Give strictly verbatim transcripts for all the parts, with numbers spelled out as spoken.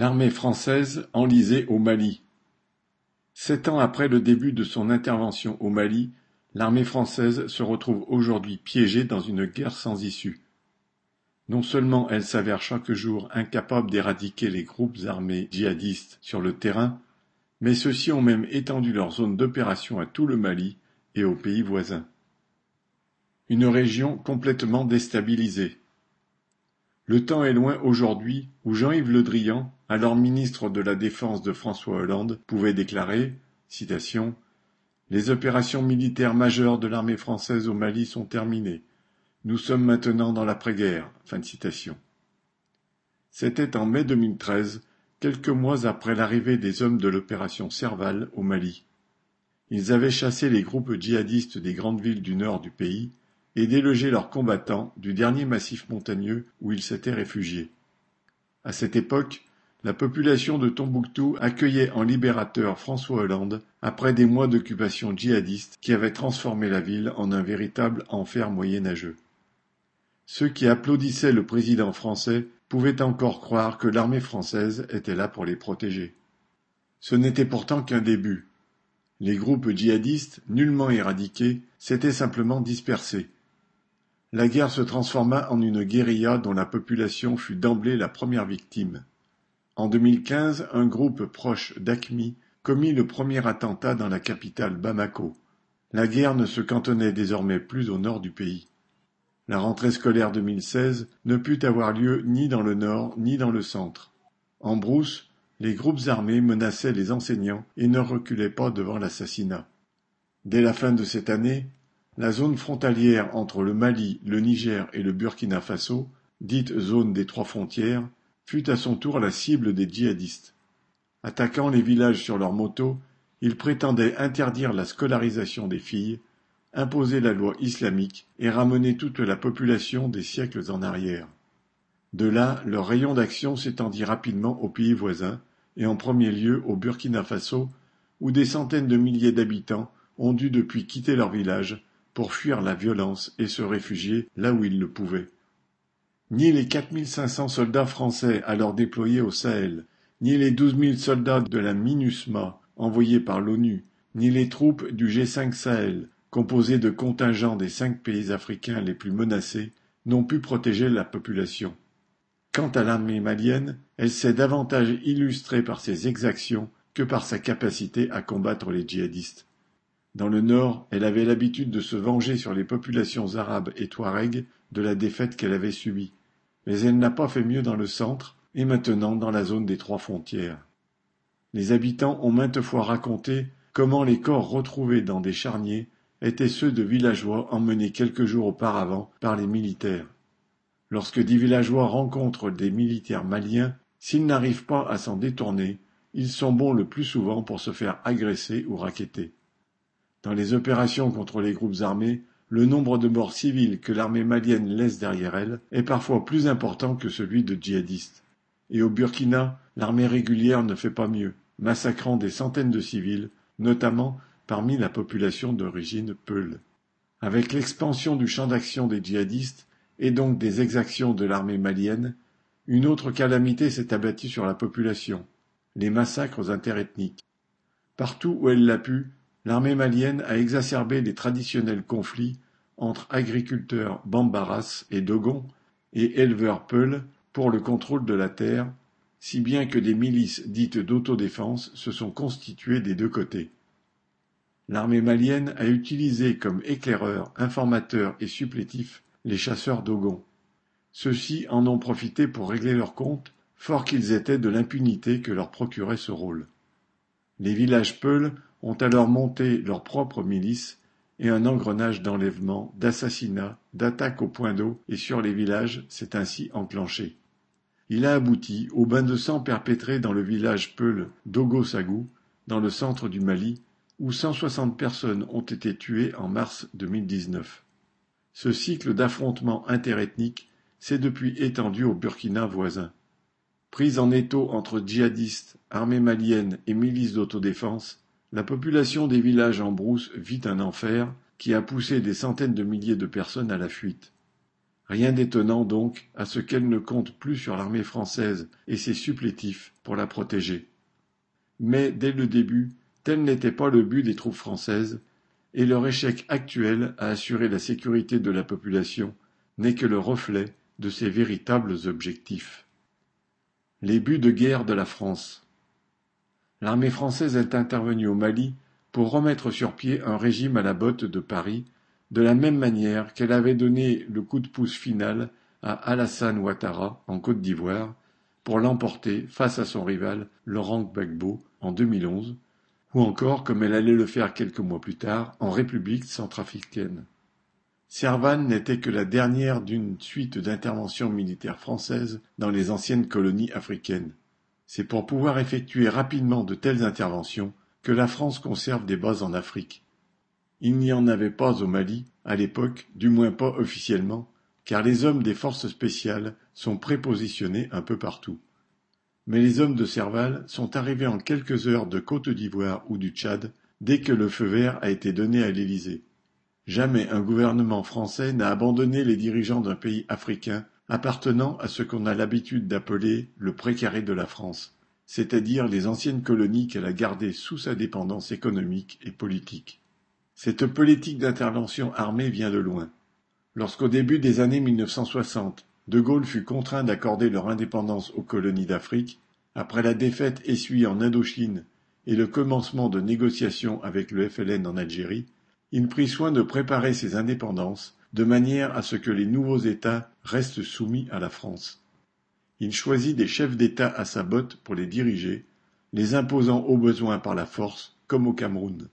L'armée française enlisée au Mali. Sept ans après le début de son intervention au Mali, l'armée française se retrouve aujourd'hui piégée dans une guerre sans issue. Non seulement elle s'avère chaque jour incapable d'éradiquer les groupes armés djihadistes sur le terrain, mais ceux-ci ont même étendu leur zone d'opération à tout le Mali et aux pays voisins. Une région complètement déstabilisée. Le temps est loin aujourd'hui où Jean-Yves Le Drian, alors ministre de la Défense de François Hollande, pouvait déclarer, citation, « Les opérations militaires majeures de l'armée française au Mali sont terminées. Nous sommes maintenant dans l'après-guerre. » Fin de citation. C'était en mai deux mille treize, quelques mois après l'arrivée des hommes de l'opération Serval au Mali. Ils avaient chassé les groupes djihadistes des grandes villes du nord du pays et délogé leurs combattants du dernier massif montagneux où ils s'étaient réfugiés. À cette époque, la population de Tombouctou accueillait en libérateur François Hollande après des mois d'occupation djihadiste qui avaient transformé la ville en un véritable enfer moyenâgeux. Ceux qui applaudissaient le président français pouvaient encore croire que l'armée française était là pour les protéger. Ce n'était pourtant qu'un début. Les groupes djihadistes, nullement éradiqués, s'étaient simplement dispersés. La guerre se transforma en une guérilla dont la population fut d'emblée la première victime. En deux mille quinze, un groupe proche d'Aqmi commit le premier attentat dans la capitale Bamako. La guerre ne se cantonnait désormais plus au nord du pays. La rentrée scolaire deux mille seize ne put avoir lieu ni dans le nord ni dans le centre. En brousse, les groupes armés menaçaient les enseignants et ne reculaient pas devant l'assassinat. Dès la fin de cette année, la zone frontalière entre le Mali, le Niger et le Burkina Faso, dite zone des trois frontières, fut à son tour la cible des djihadistes. Attaquant les villages sur leurs motos, ils prétendaient interdire la scolarisation des filles, imposer la loi islamique et ramener toute la population des siècles en arrière. De là, leur rayon d'action s'étendit rapidement aux pays voisins, et en premier lieu au Burkina Faso, où des centaines de milliers d'habitants ont dû depuis quitter leur village pour fuir la violence et se réfugier là où ils le pouvaient. Ni les quatre mille cinq cents soldats français alors déployés au Sahel, ni les douze mille soldats de la MINUSMA envoyés par l'ONU, ni les troupes du G cinq Sahel, composées de contingents des cinq pays africains les plus menacés, n'ont pu protéger la population. Quant à l'armée malienne, elle s'est davantage illustrée par ses exactions que par sa capacité à combattre les djihadistes. Dans le nord, elle avait l'habitude de se venger sur les populations arabes et touaregs de la défaite qu'elle avait subie. Mais elle n'a pas fait mieux dans le centre, et maintenant dans la zone des trois frontières. Les habitants ont maintes fois raconté comment les corps retrouvés dans des charniers étaient ceux de villageois emmenés quelques jours auparavant par les militaires. Lorsque des villageois rencontrent des militaires maliens, s'ils n'arrivent pas à s'en détourner, ils sont bons le plus souvent pour se faire agresser ou racketter. Dans les opérations contre les groupes armés, le nombre de morts civiles que l'armée malienne laisse derrière elle est parfois plus important que celui de djihadistes. Et au Burkina, l'armée régulière ne fait pas mieux, massacrant des centaines de civils, notamment parmi la population d'origine peul. Avec l'expansion du champ d'action des djihadistes, et donc des exactions de l'armée malienne, une autre calamité s'est abattue sur la population, les massacres interethniques. Partout où elle l'a pu, l'armée malienne a exacerbé les traditionnels conflits entre agriculteurs bambaras et dogons et éleveurs peuls pour le contrôle de la terre, si bien que des milices dites d'autodéfense se sont constituées des deux côtés. L'armée malienne a utilisé comme éclaireurs, informateurs et supplétifs les chasseurs dogons. Ceux-ci en ont profité pour régler leurs comptes, forts qu'ils étaient de l'impunité que leur procurait ce rôle. Les villages peuls ont alors monté leurs propres milices et un engrenage d'enlèvement, d'assassinats, d'attaques au point d'eau et sur les villages s'est ainsi enclenché. Il a abouti au bain de sang perpétré dans le village peul d'Ogo-Sagou, dans le centre du Mali, où cent soixante personnes ont été tuées en mars deux mille dix-neuf. Ce cycle d'affrontements interethniques s'est depuis étendu au Burkina voisin. Prise en étau entre djihadistes, armée malienne et milices d'autodéfense, la population des villages en brousse vit un enfer qui a poussé des centaines de milliers de personnes à la fuite. Rien d'étonnant donc à ce qu'elle ne compte plus sur l'armée française et ses supplétifs pour la protéger. Mais dès le début, tel n'était pas le but des troupes françaises, et leur échec actuel à assurer la sécurité de la population n'est que le reflet de ses véritables objectifs. Les buts de guerre de la France. L'armée française est intervenue au Mali pour remettre sur pied un régime à la botte de Paris, de la même manière qu'elle avait donné le coup de pouce final à Alassane Ouattara en Côte d'Ivoire pour l'emporter face à son rival Laurent Gbagbo en deux mille onze, ou encore comme elle allait le faire quelques mois plus tard en République centrafricaine. Servan n'était que la dernière d'une suite d'interventions militaires françaises dans les anciennes colonies africaines. C'est pour pouvoir effectuer rapidement de telles interventions que la France conserve des bases en Afrique. Il n'y en avait pas au Mali, à l'époque, du moins pas officiellement, car les hommes des forces spéciales sont prépositionnés un peu partout. Mais les hommes de Serval sont arrivés en quelques heures de Côte d'Ivoire ou du Tchad dès que le feu vert a été donné à l'Élysée. Jamais un gouvernement français n'a abandonné les dirigeants d'un pays africain appartenant à ce qu'on a l'habitude d'appeler le précaré de la France, c'est-à-dire les anciennes colonies qu'elle a gardées sous sa dépendance économique et politique. Cette politique d'intervention armée vient de loin. Lorsqu'au début des années mille neuf cent soixante, De Gaulle fut contraint d'accorder leur indépendance aux colonies d'Afrique, après la défaite essuyée en Indochine et le commencement de négociations avec le F L N en Algérie, il prit soin de préparer ces indépendances de manière à ce que les nouveaux États restent soumis à la France. Il choisit des chefs d'État à sa botte pour les diriger, les imposant au besoin par la force, comme au Cameroun.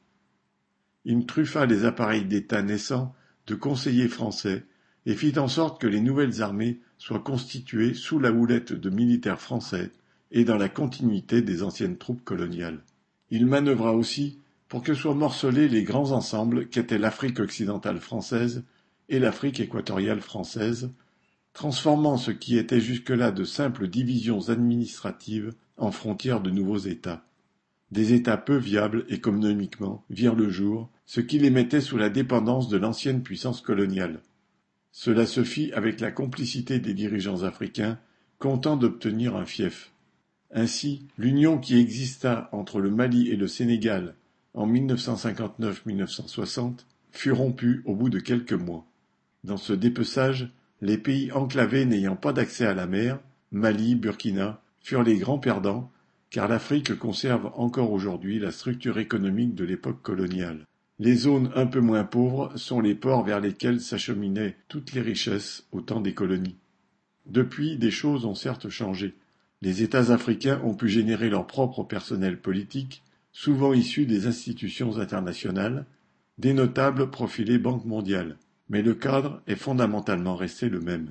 Il truffa les appareils d'État naissants de conseillers français et fit en sorte que les nouvelles armées soient constituées sous la houlette de militaires français et dans la continuité des anciennes troupes coloniales. Il manœuvra aussi pour que soient morcelés les grands ensembles qu'étaient l'Afrique occidentale française et l'Afrique équatoriale française, transformant ce qui était jusque-là de simples divisions administratives en frontières de nouveaux États. Des États peu viables économiquement virent le jour, ce qui les mettait sous la dépendance de l'ancienne puissance coloniale. Cela se fit avec la complicité des dirigeants africains, contents d'obtenir un fief. Ainsi, l'union qui exista entre le Mali et le Sénégal en mille neuf cent cinquante-neuf mille neuf cent soixante fut rompue au bout de quelques mois. Dans ce dépeçage, les pays enclavés n'ayant pas d'accès à la mer, Mali, Burkina, furent les grands perdants, car l'Afrique conserve encore aujourd'hui la structure économique de l'époque coloniale. Les zones un peu moins pauvres sont les ports vers lesquels s'acheminaient toutes les richesses au temps des colonies. Depuis, des choses ont certes changé. Les États africains ont pu générer leur propre personnel politique, souvent issu des institutions internationales, des notables profilés Banque mondiale, mais le cadre est fondamentalement resté le même.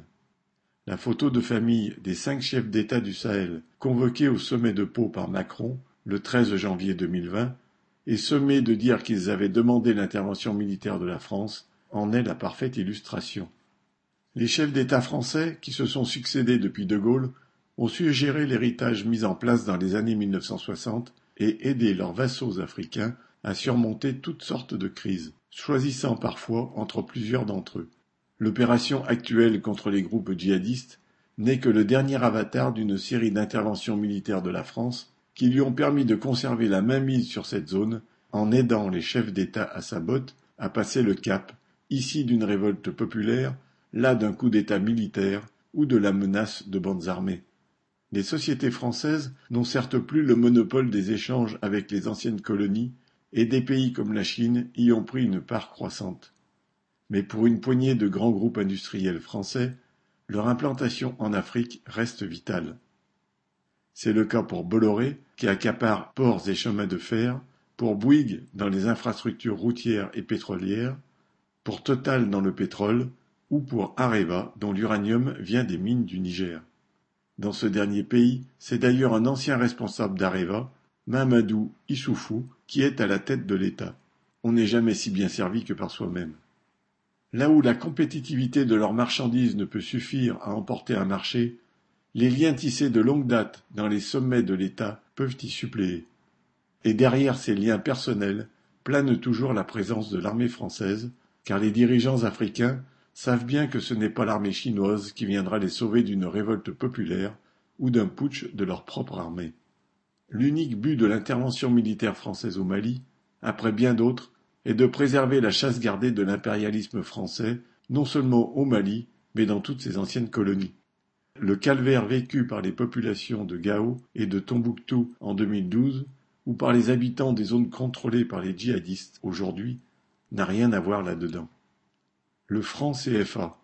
La photo de famille des cinq chefs d'État du Sahel, convoqués au sommet de Pau par Macron le treize janvier deux mille vingt, et sommés de dire qu'ils avaient demandé l'intervention militaire de la France, en est la parfaite illustration. Les chefs d'État français, qui se sont succédés depuis De Gaulle, ont su gérer l'héritage mis en place dans les années mille neuf cent soixante et aider leurs vassaux africains à surmonter toutes sortes de crises, choisissant parfois entre plusieurs d'entre eux. L'opération actuelle contre les groupes djihadistes n'est que le dernier avatar d'une série d'interventions militaires de la France qui lui ont permis de conserver la mainmise sur cette zone en aidant les chefs d'État à sa botte à passer le cap, ici d'une révolte populaire, là d'un coup d'État militaire ou de la menace de bandes armées. Les sociétés françaises n'ont certes plus le monopole des échanges avec les anciennes colonies, et des pays comme la Chine y ont pris une part croissante. Mais pour une poignée de grands groupes industriels français, leur implantation en Afrique reste vitale. C'est le cas pour Bolloré, qui accapare ports et chemins de fer, pour Bouygues dans les infrastructures routières et pétrolières, pour Total dans le pétrole, ou pour Areva dont l'uranium vient des mines du Niger. Dans ce dernier pays, c'est d'ailleurs un ancien responsable d'Areva, Mahamadou Issoufou, qui est à la tête de l'État. On n'est jamais si bien servi que par soi-même. Là où la compétitivité de leurs marchandises ne peut suffire à emporter un marché, les liens tissés de longue date dans les sommets de l'État peuvent y suppléer. Et derrière ces liens personnels plane toujours la présence de l'armée française, car les dirigeants africains savent bien que ce n'est pas l'armée chinoise qui viendra les sauver d'une révolte populaire ou d'un putsch de leur propre armée. L'unique but de l'intervention militaire française au Mali, après bien d'autres, est de préserver la chasse gardée de l'impérialisme français, non seulement au Mali, mais dans toutes ses anciennes colonies. Le calvaire vécu par les populations de Gao et de Tombouctou en deux mille douze, ou par les habitants des zones contrôlées par les djihadistes aujourd'hui, n'a rien à voir là-dedans. Le franc C F A.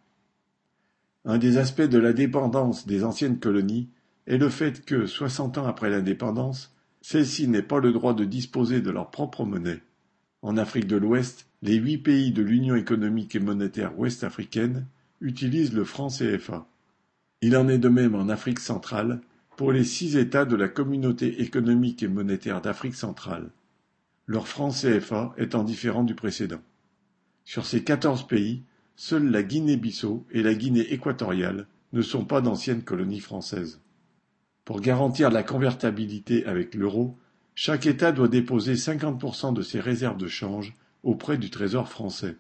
Un des aspects de la dépendance des anciennes colonies est le fait que, soixante ans après l'indépendance, celles-ci n'aient pas le droit de disposer de leur propre monnaie. En Afrique de l'Ouest, les huit pays de l'Union économique et monétaire ouest-africaine utilisent le franc C F A. Il en est de même en Afrique centrale pour les six États de la Communauté économique et monétaire d'Afrique centrale, leur franc C F A étant différent du précédent. Sur ces quatorze pays, seules la Guinée-Bissau et la Guinée équatoriale ne sont pas d'anciennes colonies françaises. Pour garantir la convertibilité avec l'euro, chaque État doit déposer cinquante pour cent de ses réserves de change auprès du Trésor français.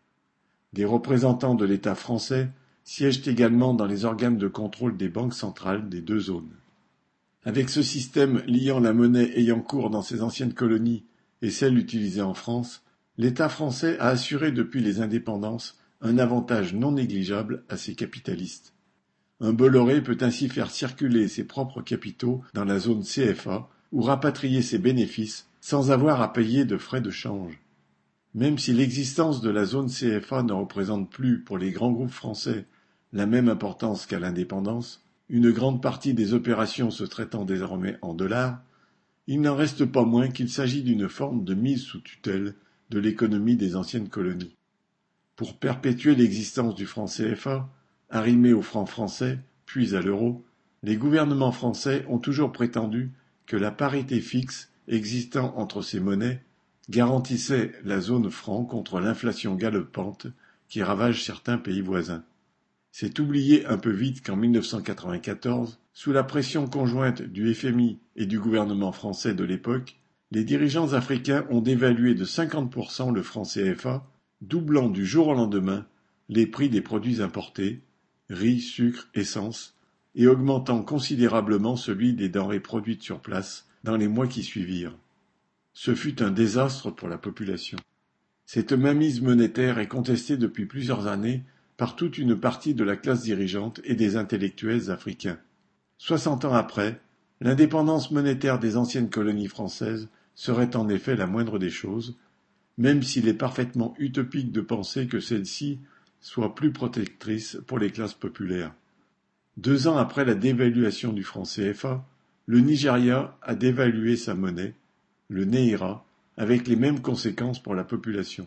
Des représentants de l'État français siègent également dans les organes de contrôle des banques centrales des deux zones. Avec ce système liant la monnaie ayant cours dans ces anciennes colonies et celle utilisée en France, l'État français a assuré depuis les indépendances un avantage non négligeable à ses capitalistes. Un Bolloré peut ainsi faire circuler ses propres capitaux dans la zone C F A ou rapatrier ses bénéfices sans avoir à payer de frais de change. Même si l'existence de la zone C F A ne représente plus pour les grands groupes français la même importance qu'à l'indépendance, une grande partie des opérations se traitant désormais en dollars, il n'en reste pas moins qu'il s'agit d'une forme de mise sous tutelle de l'économie des anciennes colonies. Pour perpétuer l'existence du franc C F A, arrimé au franc français, puis à l'euro, les gouvernements français ont toujours prétendu que la parité fixe existant entre ces monnaies garantissait la zone franc contre l'inflation galopante qui ravage certains pays voisins. C'est oublié un peu vite qu'en mille neuf cent quatre-vingt-quatorze, sous la pression conjointe du F M I et du gouvernement français de l'époque, les dirigeants africains ont dévalué de cinquante pour cent le franc C F A, doublant du jour au lendemain les prix des produits importés, riz, sucre, essence, et augmentant considérablement celui des denrées produites sur place dans les mois qui suivirent. Ce fut un désastre pour la population. Cette mainmise monétaire est contestée depuis plusieurs années par toute une partie de la classe dirigeante et des intellectuels africains. Soixante ans après, l'indépendance monétaire des anciennes colonies françaises serait en effet la moindre des choses, même s'il est parfaitement utopique de penser que celle-ci soit plus protectrice pour les classes populaires. Deux ans après la dévaluation du franc C F A, le Nigeria a dévalué sa monnaie, le Naira, avec les mêmes conséquences pour la population.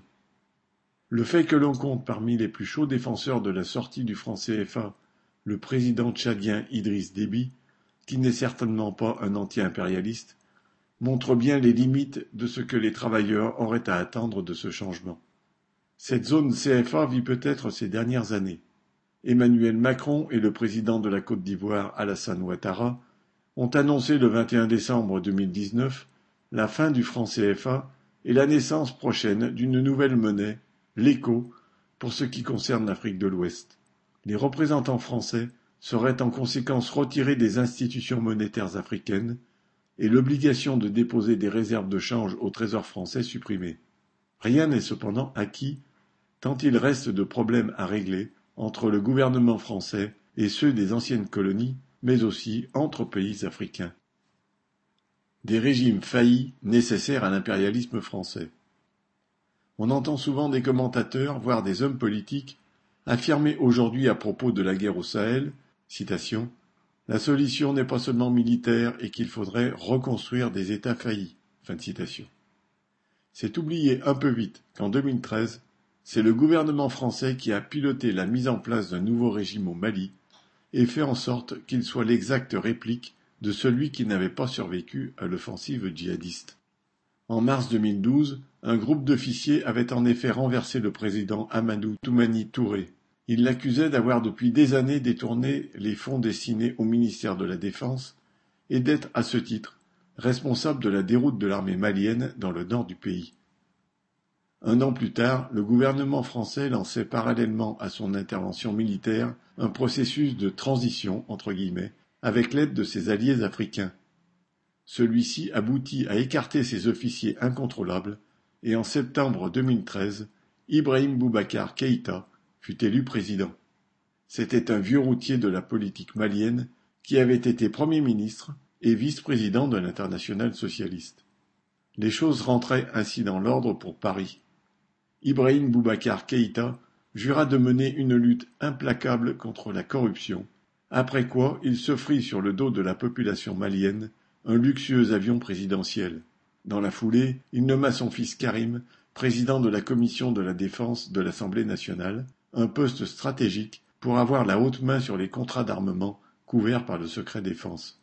Le fait que l'on compte parmi les plus chauds défenseurs de la sortie du franc C F A le président tchadien Idriss Déby, qui n'est certainement pas un anti-impérialiste, montre bien les limites de ce que les travailleurs auraient à attendre de ce changement. Cette zone C F A vit peut-être ses dernières années. Emmanuel Macron et le président de la Côte d'Ivoire Alassane Ouattara ont annoncé le vingt et un décembre deux mille dix-neuf la fin du franc C F A et la naissance prochaine d'une nouvelle monnaie, l'Eco, pour ce qui concerne l'Afrique de l'Ouest. Les représentants français seraient en conséquence retirés des institutions monétaires africaines et l'obligation de déposer des réserves de change au Trésor français supprimée. Rien n'est cependant acquis, tant il reste de problèmes à régler entre le gouvernement français et ceux des anciennes colonies, mais aussi entre pays africains. Des régimes faillis nécessaires à l'impérialisme français. On entend souvent des commentateurs, voire des hommes politiques, affirmer aujourd'hui à propos de la guerre au Sahel, citation, « La solution n'est pas seulement militaire et qu'il faudrait reconstruire des États faillis. » Fin de citation. C'est oublié un peu vite qu'en deux mille treize, c'est le gouvernement français qui a piloté la mise en place d'un nouveau régime au Mali et fait en sorte qu'il soit l'exacte réplique de celui qui n'avait pas survécu à l'offensive djihadiste. En mars deux mille douze, un groupe d'officiers avait en effet renversé le président Amadou Toumani Touré. Il l'accusait d'avoir depuis des années détourné les fonds destinés au ministère de la Défense et d'être, à ce titre, responsable de la déroute de l'armée malienne dans le nord du pays. Un an plus tard, le gouvernement français lançait parallèlement à son intervention militaire un processus de transition entre guillemets avec l'aide de ses alliés africains. Celui-ci aboutit à écarter ses officiers incontrôlables et en septembre deux mille treize, Ibrahim Boubacar Keïta fut élu président. C'était un vieux routier de la politique malienne qui avait été Premier ministre et vice-président de l'Internationale socialiste. Les choses rentraient ainsi dans l'ordre pour Paris. Ibrahim Boubacar Keïta jura de mener une lutte implacable contre la corruption, après quoi il s'offrit sur le dos de la population malienne un luxueux avion présidentiel. Dans la foulée, il nomma son fils Karim président de la commission de la défense de l'Assemblée nationale, un poste stratégique pour avoir la haute main sur les contrats d'armement couverts par le secret défense.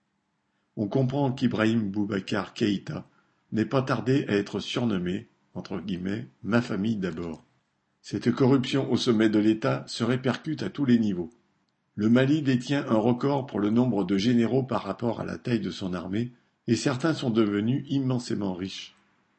On comprend qu'Ibrahim Boubacar Keïta n'est pas tardé à être surnommé, entre guillemets, « ma famille d'abord ». Cette corruption au sommet de l'État se répercute à tous les niveaux. Le Mali détient un record pour le nombre de généraux par rapport à la taille de son armée, et certains sont devenus immensément riches.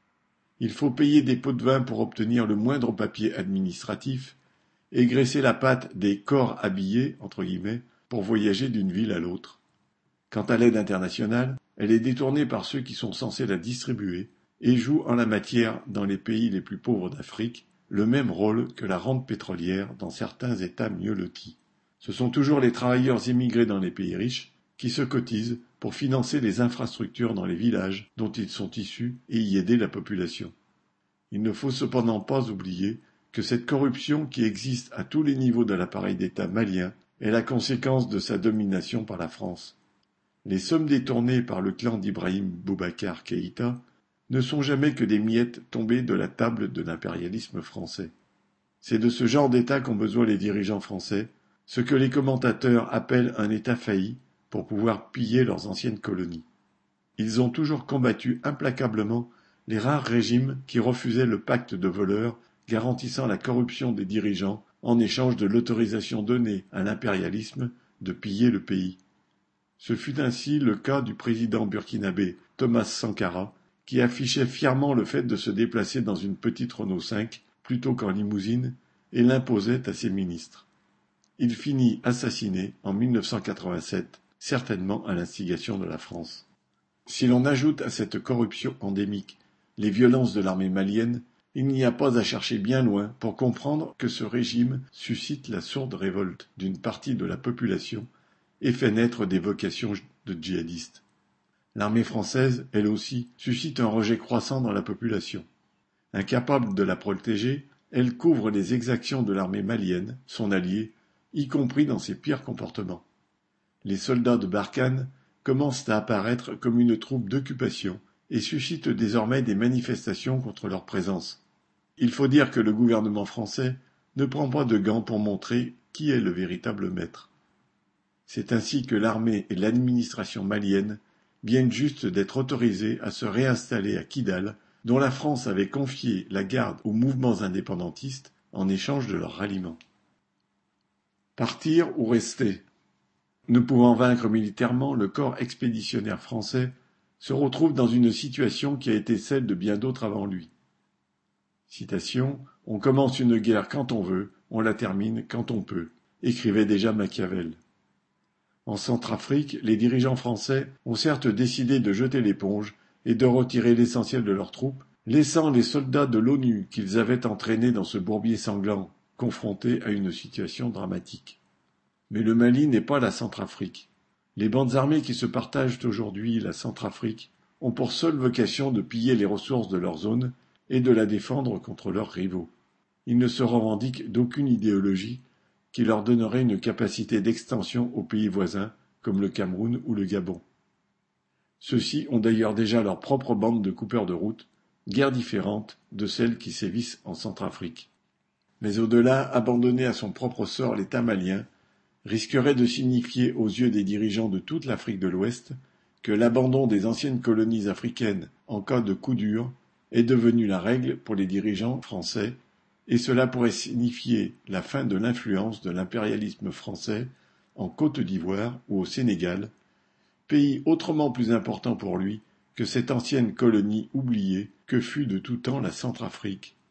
Il faut payer des pots de vin pour obtenir le moindre papier administratif, et graisser la patte des corps habillés, entre guillemets, pour voyager d'une ville à l'autre. Quant à l'aide internationale, elle est détournée par ceux qui sont censés la distribuer, et joue en la matière, dans les pays les plus pauvres d'Afrique, le même rôle que la rente pétrolière dans certains États mieux lotis. Ce sont toujours les travailleurs émigrés dans les pays riches qui se cotisent pour financer les infrastructures dans les villages dont ils sont issus et y aider la population. Il ne faut cependant pas oublier que cette corruption qui existe à tous les niveaux de l'appareil d'État malien est la conséquence de sa domination par la France. Les sommes détournées par le clan d'Ibrahim Boubacar Keïta ne sont jamais que des miettes tombées de la table de l'impérialisme français. C'est de ce genre d'État qu'ont besoin les dirigeants français, ce que les commentateurs appellent un État failli pour pouvoir piller leurs anciennes colonies. Ils ont toujours combattu implacablement les rares régimes qui refusaient le pacte de voleurs garantissant la corruption des dirigeants en échange de l'autorisation donnée à l'impérialisme de piller le pays. Ce fut ainsi le cas du président burkinabé Thomas Sankara, qui affichait fièrement le fait de se déplacer dans une petite Renault cinq plutôt qu'en limousine et l'imposait à ses ministres. Il finit assassiné en mille neuf cent quatre-vingt-sept, certainement à l'instigation de la France. Si l'on ajoute à cette corruption endémique les violences de l'armée malienne, il n'y a pas à chercher bien loin pour comprendre que ce régime suscite la sourde révolte d'une partie de la population et fait naître des vocations de djihadistes. L'armée française, elle aussi, suscite un rejet croissant dans la population. Incapable de la protéger, elle couvre les exactions de l'armée malienne, son allié, y compris dans ses pires comportements. Les soldats de Barkhane commencent à apparaître comme une troupe d'occupation et suscitent désormais des manifestations contre leur présence. Il faut dire que le gouvernement français ne prend pas de gants pour montrer qui est le véritable maître. C'est ainsi que l'armée et l'administration malienne viennent juste d'être autorisées à se réinstaller à Kidal, dont la France avait confié la garde aux mouvements indépendantistes en échange de leur ralliement. Partir ou rester? Ne pouvant vaincre militairement, le corps expéditionnaire français se retrouve dans une situation qui a été celle de bien d'autres avant lui. Citation, « On commence une guerre quand on veut, on la termine quand on peut », écrivait déjà Machiavel. En Centrafrique, les dirigeants français ont certes décidé de jeter l'éponge et de retirer l'essentiel de leurs troupes, laissant les soldats de l'ONU qu'ils avaient entraînés dans ce bourbier sanglant, confrontés à une situation dramatique. Mais le Mali n'est pas la Centrafrique. Les bandes armées qui se partagent aujourd'hui la Centrafrique ont pour seule vocation de piller les ressources de leur zone et de la défendre contre leurs rivaux. Ils ne se revendiquent d'aucune idéologie qui leur donnerait une capacité d'extension aux pays voisins comme le Cameroun ou le Gabon. Ceux-ci ont d'ailleurs déjà leur propre bande de coupeurs de route, guère différente de celles qui sévissent en Centrafrique. Mais au-delà, abandonner à son propre sort l'État malien risquerait de signifier aux yeux des dirigeants de toute l'Afrique de l'Ouest que l'abandon des anciennes colonies africaines en cas de coup dur est devenu la règle pour les dirigeants français, et cela pourrait signifier la fin de l'influence de l'impérialisme français en Côte d'Ivoire ou au Sénégal, pays autrement plus important pour lui que cette ancienne colonie oubliée que fut de tout temps la Centrafrique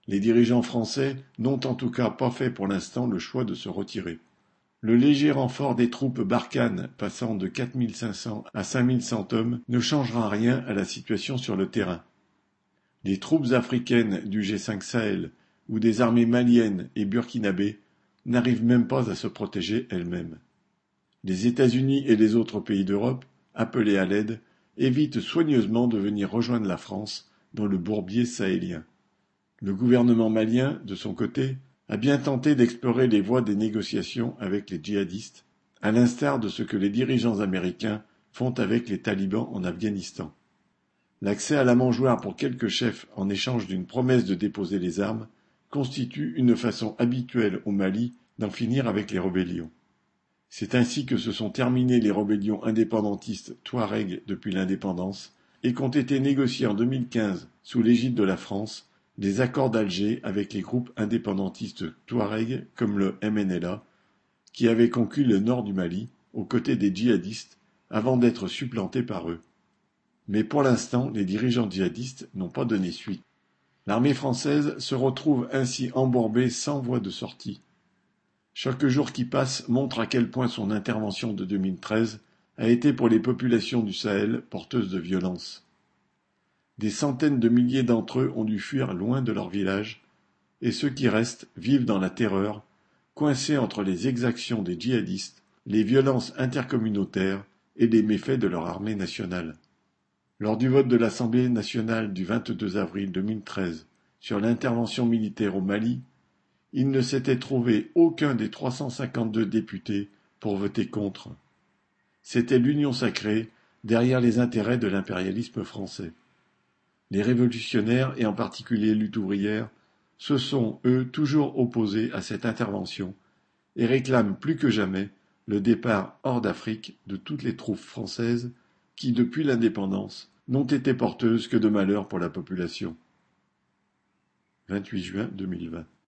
Les dirigeants français n'ont en tout cas pas fait pour l'instant le choix de se retirer. Le léger renfort des troupes Barkhane passant de quatre mille cinq cents à cinq mille cent hommes ne changera rien à la situation sur le terrain. Les troupes africaines du G cinq Sahel ou des armées maliennes et burkinabées n'arrivent même pas à se protéger elles-mêmes. Les États-Unis et les autres pays d'Europe, appelés à l'aide, évitent soigneusement de venir rejoindre la France dans le bourbier sahélien. Le gouvernement malien, de son côté, a bien tenté d'explorer les voies des négociations avec les djihadistes, à l'instar de ce que les dirigeants américains font avec les talibans en Afghanistan. L'accès à la mangeoire pour quelques chefs en échange d'une promesse de déposer les armes constitue une façon habituelle au Mali d'en finir avec les rébellions. C'est ainsi que se sont terminées les rébellions indépendantistes touaregs depuis l'indépendance et qu'ont été négociés en deux mille quinze, sous l'égide de la France, des accords d'Alger avec les groupes indépendantistes touaregs comme le M N L A, qui avaient conquis le nord du Mali, aux côtés des djihadistes, avant d'être supplantés par eux. Mais pour l'instant, les dirigeants djihadistes n'ont pas donné suite. L'armée française se retrouve ainsi embourbée sans voie de sortie. Chaque jour qui passe montre à quel point son intervention de deux mille treize a été pour les populations du Sahel porteuse de violence. Des centaines de milliers d'entre eux ont dû fuir loin de leur village, et ceux qui restent vivent dans la terreur, coincés entre les exactions des djihadistes, les violences intercommunautaires et les méfaits de leur armée nationale. Lors du vote de l'Assemblée nationale du vingt-deux avril deux mille treize sur l'intervention militaire au Mali, il ne s'était trouvé aucun des trois cent cinquante-deux députés pour voter contre. C'était l'union sacrée derrière les intérêts de l'impérialisme français. Les révolutionnaires, et en particulier lutte ouvrière, se sont, eux, toujours opposés à cette intervention et réclament plus que jamais le départ hors d'Afrique de toutes les troupes françaises qui, depuis l'indépendance, n'ont été porteuses que de malheur pour la population. vingt-huit juin deux mille vingt.